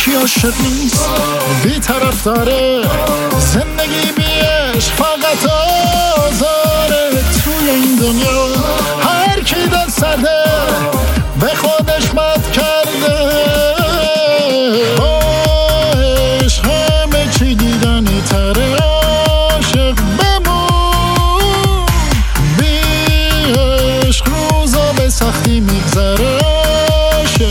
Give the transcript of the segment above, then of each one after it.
کی عاشق نیست بی طرف داره، زندگی بیش فقط آزاره. توی این دنیا هر کی دل سرده به خودش مد کرده. با عشق همه چی دیدنی تره، عاشق بمون. بی عشق روزا به سختی میگذره، عاشق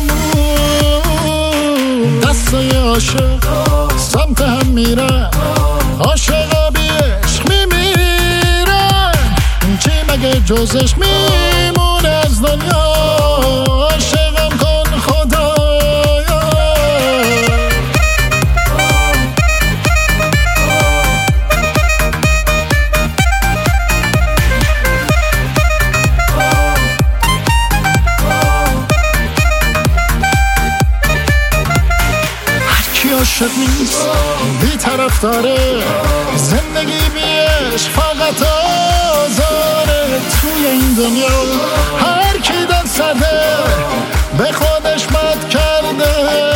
بمون. دستای عاشق سمت هم میرن، عاشقا بی عشق میمیرن. چی مگه جز عشق میمونه از دنیا؟ عاشقم کن خدایا. هر کی عاشق نیست بی طرف داره، زندگی بیش فقط آزاره. توی این دنیا هر کی دل سرده به خودش مد کرده.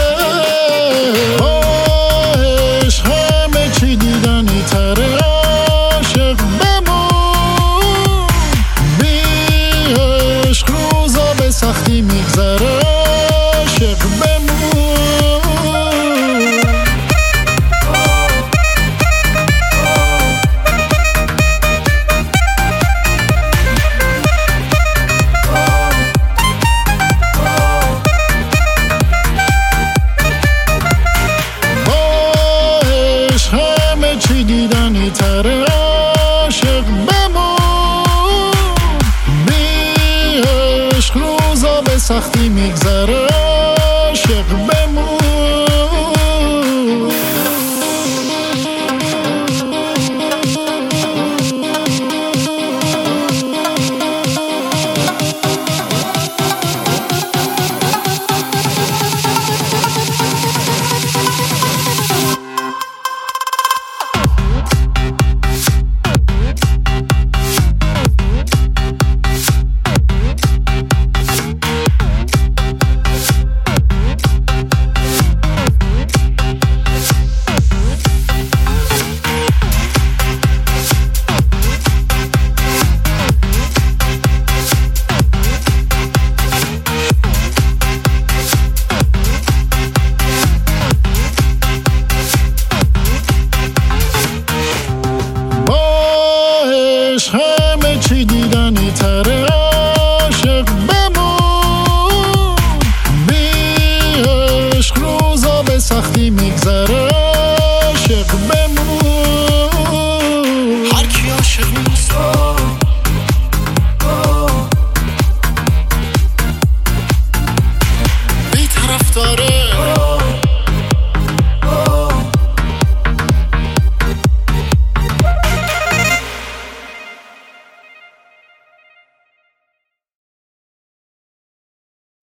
با عشق همه چی دیدنی تره، عاشق بمون. بی عشق روزا به سختی میگذره، عاشق بمون. چی دیدنی تره، عاشق بمون. بی عشق روزا به سختی میگذره، عاشق بمون. همه چی دیدنی تره، عاشق بمون. بی عشق روزا به سختی میگذره، عاشق بمون. هر کی عاشق نیست بی طرف داره،